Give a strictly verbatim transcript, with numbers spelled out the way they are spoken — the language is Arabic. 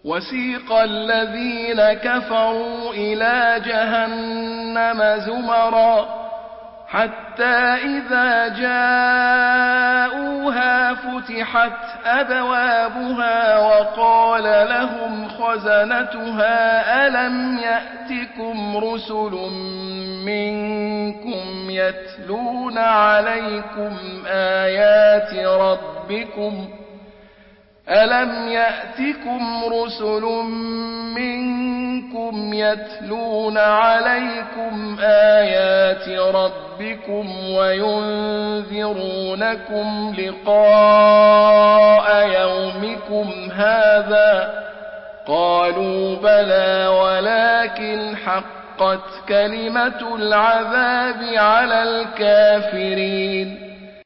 وسيق الذين كفروا إلى جهنم زمرا حتى إذا جاءوها فتحت أبوابها وقال لهم خزنتها ألم يأتكم رسل منكم يتلون عليكم آيات ربكم ألم يأتكم رسل منكم يتلون عليكم آيات ربكم وينذرونكم لقاء يومكم هذا قالوا بلى ولكن حقت كلمة العذاب على الكافرين